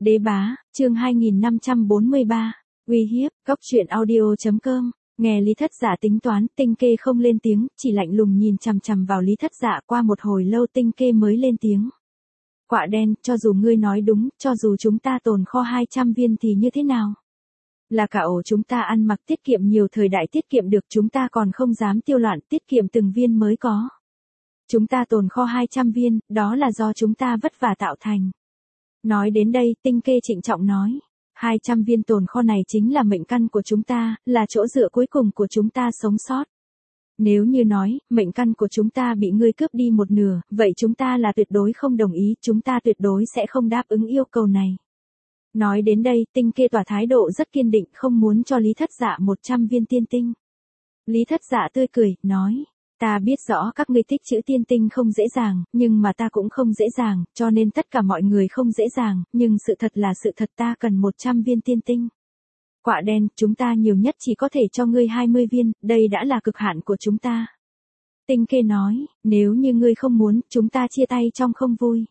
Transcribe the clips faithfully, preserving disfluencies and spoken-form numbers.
Đế bá, chương hai nghìn năm trăm bốn mươi ba, uy hiếp, cóc truyện audio chấm com, nghe Lý Thất Dạ tính toán, Tinh Kê không lên tiếng, chỉ lạnh lùng nhìn chằm chằm vào Lý Thất Dạ. Qua một hồi lâu Tinh Kê mới lên tiếng. Quạ đen, cho dù ngươi nói đúng, cho dù chúng ta tồn kho hai trăm viên thì như thế nào? Là cả ổ chúng ta ăn mặc tiết kiệm nhiều, thời đại tiết kiệm được, chúng ta còn không dám tiêu loạn, tiết kiệm từng viên mới có. Chúng ta tồn kho hai trăm viên, đó là do chúng ta vất vả tạo thành. Nói đến đây, Tinh Kê trịnh trọng nói, hai trăm viên tồn kho này chính là mệnh căn của chúng ta, là chỗ dựa cuối cùng của chúng ta sống sót. Nếu như nói, mệnh căn của chúng ta bị ngươi cướp đi một nửa, vậy chúng ta là tuyệt đối không đồng ý, chúng ta tuyệt đối sẽ không đáp ứng yêu cầu này. Nói đến đây, Tinh Kê tỏ thái độ rất kiên định, không muốn cho Lý Thất Dạ một trăm viên tiên tinh. Lý Thất Dạ tươi cười, nói, ta biết rõ các ngươi tích trữ tiên tinh không dễ dàng, nhưng mà ta cũng không dễ dàng, cho nên tất cả mọi người không dễ dàng, nhưng sự thật là sự thật, ta cần một trăm viên tiên tinh. Quạ đen, chúng ta nhiều nhất chỉ có thể cho ngươi hai mươi viên, đây đã là cực hạn của chúng ta. Tinh Kê nói, nếu như ngươi không muốn, chúng ta chia tay trong không vui.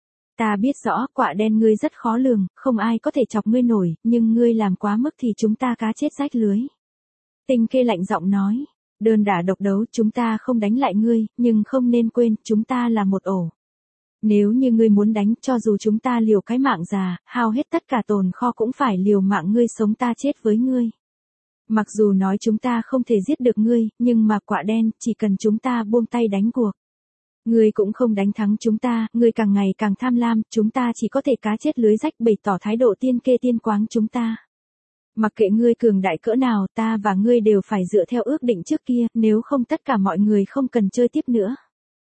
Ta biết rõ, quạ đen ngươi rất khó lường, không ai có thể chọc ngươi nổi, nhưng ngươi làm quá mức thì chúng ta cá chết rách lưới. Tinh Kê lạnh giọng nói, đơn đả độc đấu, chúng ta không đánh lại ngươi, nhưng không nên quên, chúng ta là một ổ. Nếu như ngươi muốn đánh, cho dù chúng ta liều cái mạng già, hao hết tất cả tồn kho cũng phải liều mạng ngươi sống ta chết với ngươi. Mặc dù nói chúng ta không thể giết được ngươi, nhưng mà quạ đen, chỉ cần chúng ta buông tay đánh cuộc. Ngươi cũng không đánh thắng chúng ta, ngươi càng ngày càng tham lam, chúng ta chỉ có thể cá chết lưới rách, bày tỏ thái độ tiên kê tiên quáng chúng ta. Mặc kệ ngươi cường đại cỡ nào, ta và ngươi đều phải dựa theo ước định trước kia, nếu không tất cả mọi người không cần chơi tiếp nữa.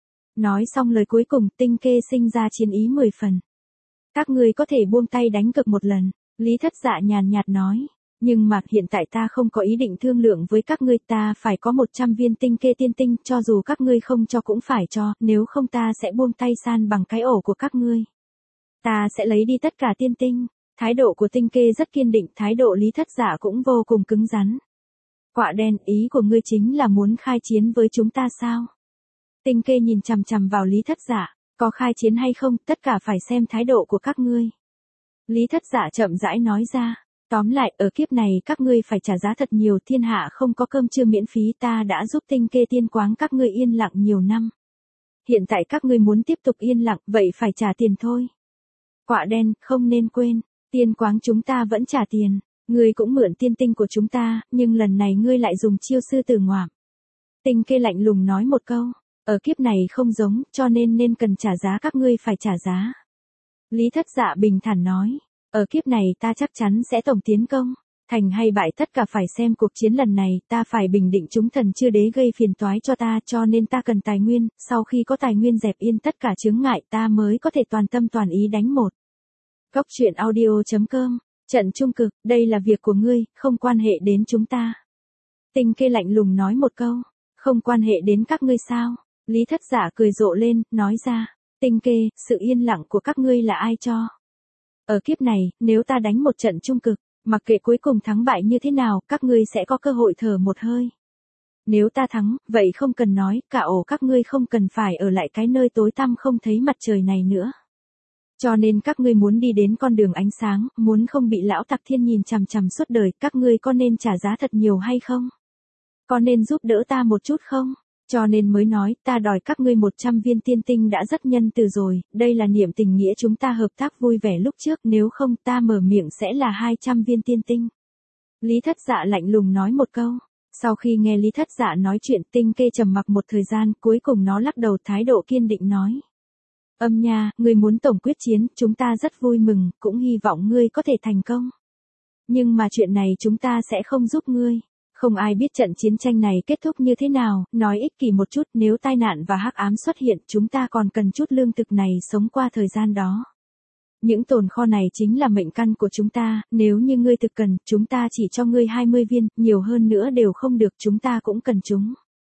Nói xong lời cuối cùng, Tinh Kê sinh ra chiến ý mười phần. Các ngươi có thể buông tay đánh cược một lần, Lý Thất Dạ nhàn nhạt nói. Nhưng mà hiện tại ta không có ý định thương lượng với các ngươi, ta phải có một trăm viên Tinh Kê tiên tinh, cho dù các ngươi không cho cũng phải cho, nếu không ta sẽ buông tay san bằng cái ổ của các ngươi. Ta sẽ lấy đi tất cả tiên tinh. Thái độ của Tinh Kê rất kiên định, thái độ Lý Thất Dạ cũng vô cùng cứng rắn. Quạ đen, ý của ngươi chính là muốn khai chiến với chúng ta sao? Tinh Kê nhìn chằm chằm vào Lý Thất Dạ, có khai chiến hay không, tất cả phải xem thái độ của các ngươi. Lý Thất Dạ chậm rãi nói ra, tóm lại, ở kiếp này các ngươi phải trả giá thật nhiều, thiên hạ không có cơm trưa miễn phí, ta đã giúp Tinh Kê tiên quáng các ngươi yên lặng nhiều năm. Hiện tại các ngươi muốn tiếp tục yên lặng, vậy phải trả tiền thôi. Quạ đen, không nên quên, tiên quáng chúng ta vẫn trả tiền, ngươi cũng mượn tiên tinh của chúng ta, nhưng lần này ngươi lại dùng chiêu sư tử ngoạm. Tinh Kê lạnh lùng nói một câu, ở kiếp này không giống, cho nên nên cần trả giá, các ngươi phải trả giá. Lý Thất Dạ bình thản nói, ở kiếp này ta chắc chắn sẽ tổng tiến công, thành hay bại tất cả phải xem cuộc chiến lần này, ta phải bình định chúng thần chư đế gây phiền toái cho ta, cho nên ta cần tài nguyên, sau khi có tài nguyên dẹp yên tất cả chướng ngại, ta mới có thể toàn tâm toàn ý đánh một. Cóc truyện audio chấm com, trận trung cực, đây là việc của ngươi, không quan hệ đến chúng ta. Tinh Kê lạnh lùng nói một câu, không quan hệ đến các ngươi sao? Lý Thất Dạ cười rộ lên, nói ra, Tinh Kê, sự yên lặng của các ngươi là ai cho? Ở kiếp này, nếu ta đánh một trận trung cực, mặc kệ cuối cùng thắng bại như thế nào, các ngươi sẽ có cơ hội thở một hơi. Nếu ta thắng, vậy không cần nói, cả ổ các ngươi không cần phải ở lại cái nơi tối tăm không thấy mặt trời này nữa. Cho nên các ngươi muốn đi đến con đường ánh sáng, muốn không bị lão tặc thiên nhìn chằm chằm suốt đời, các ngươi có nên trả giá thật nhiều hay không? Có nên giúp đỡ ta một chút không? Cho nên mới nói, ta đòi các ngươi một trăm viên tiên tinh đã rất nhân từ rồi, đây là niệm tình nghĩa chúng ta hợp tác vui vẻ lúc trước, nếu không ta mở miệng sẽ là hai trăm viên tiên tinh. Lý Thất Dạ lạnh lùng nói một câu. Sau khi nghe Lý Thất Dạ nói chuyện, Tinh Kê trầm mặc một thời gian, cuối cùng nó lắc đầu, thái độ kiên định nói. Âm nha, ngươi muốn tổng quyết chiến, chúng ta rất vui mừng, cũng hy vọng ngươi có thể thành công. Nhưng mà chuyện này chúng ta sẽ không giúp ngươi. Không ai biết trận chiến tranh này kết thúc như thế nào, nói ích kỷ một chút, nếu tai nạn và hắc ám xuất hiện, chúng ta còn cần chút lương thực này sống qua thời gian đó. Những tồn kho này chính là mệnh căn của chúng ta, nếu như ngươi thực cần, chúng ta chỉ cho ngươi hai mươi viên, nhiều hơn nữa đều không được, chúng ta cũng cần chúng.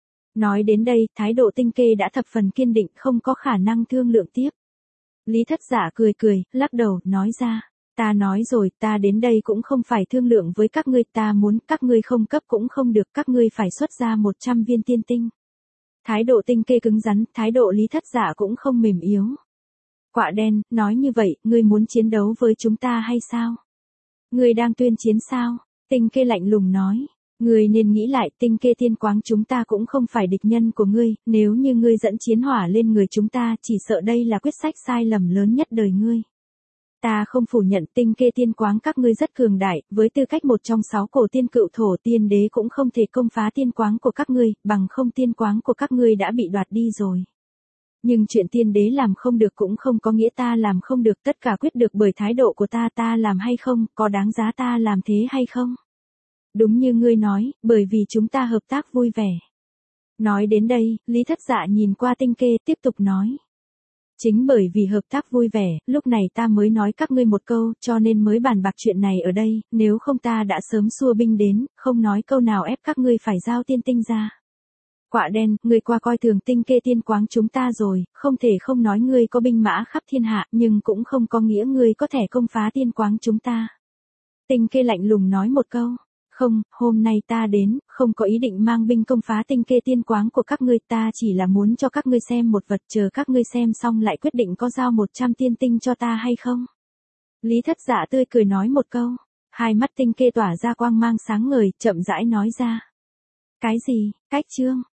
Nói đến đây, thái độ Tinh Kê đã thập phần kiên định, không có khả năng thương lượng tiếp. Lý Thất Dạ cười cười, lắc đầu, nói ra. Ta nói rồi, ta đến đây cũng không phải thương lượng với các ngươi, ta muốn, các ngươi không cấp cũng không được, các ngươi phải xuất ra một trăm viên tiên tinh. Thái độ Tinh Kê cứng rắn, thái độ Lý Thất Dạ cũng không mềm yếu. Quạ đen, nói như vậy, ngươi muốn chiến đấu với chúng ta hay sao? Ngươi đang tuyên chiến sao? Tinh Kê lạnh lùng nói. Ngươi nên nghĩ lại, Tinh Kê Tiên Quáng chúng ta cũng không phải địch nhân của ngươi, nếu như ngươi dẫn chiến hỏa lên người chúng ta, chỉ sợ đây là quyết sách sai lầm lớn nhất đời ngươi. Ta không phủ nhận Tinh Kê Tiên Quáng các ngươi rất cường đại, với tư cách một trong sáu cổ tiên cựu thổ tiên đế cũng không thể công phá tiên quáng của các ngươi, bằng không tiên quáng của các ngươi đã bị đoạt đi rồi. Nhưng chuyện tiên đế làm không được cũng không có nghĩa ta làm không được, tất cả quyết được bởi thái độ của ta, ta làm hay không, có đáng giá ta làm thế hay không? Đúng như ngươi nói, bởi vì chúng ta hợp tác vui vẻ. Nói đến đây, Lý Thất Dạ nhìn qua Tinh Kê tiếp tục nói. Chính bởi vì hợp tác vui vẻ, lúc này ta mới nói các ngươi một câu, cho nên mới bàn bạc chuyện này ở đây, nếu không ta đã sớm xua binh đến, không nói câu nào ép các ngươi phải giao tiên tinh ra. Quạ đen, ngươi qua coi thường Tinh Kê Tiên Quáng chúng ta rồi, không thể không nói ngươi có binh mã khắp thiên hạ, nhưng cũng không có nghĩa ngươi có thể công phá tiên quáng chúng ta. Tinh Kê lạnh lùng nói một câu. Không, hôm nay ta đến, không có ý định mang binh công phá Tinh Kê Tiên Quáng của các ngươi, ta chỉ là muốn cho các ngươi xem một vật, chờ các ngươi xem xong lại quyết định có giao một trăm tiên tinh cho ta hay không. Lý Thất Dạ tươi cười nói một câu, hai mắt Tinh Kê tỏa ra quang mang sáng ngời, chậm rãi nói ra. Cái gì, cách chương,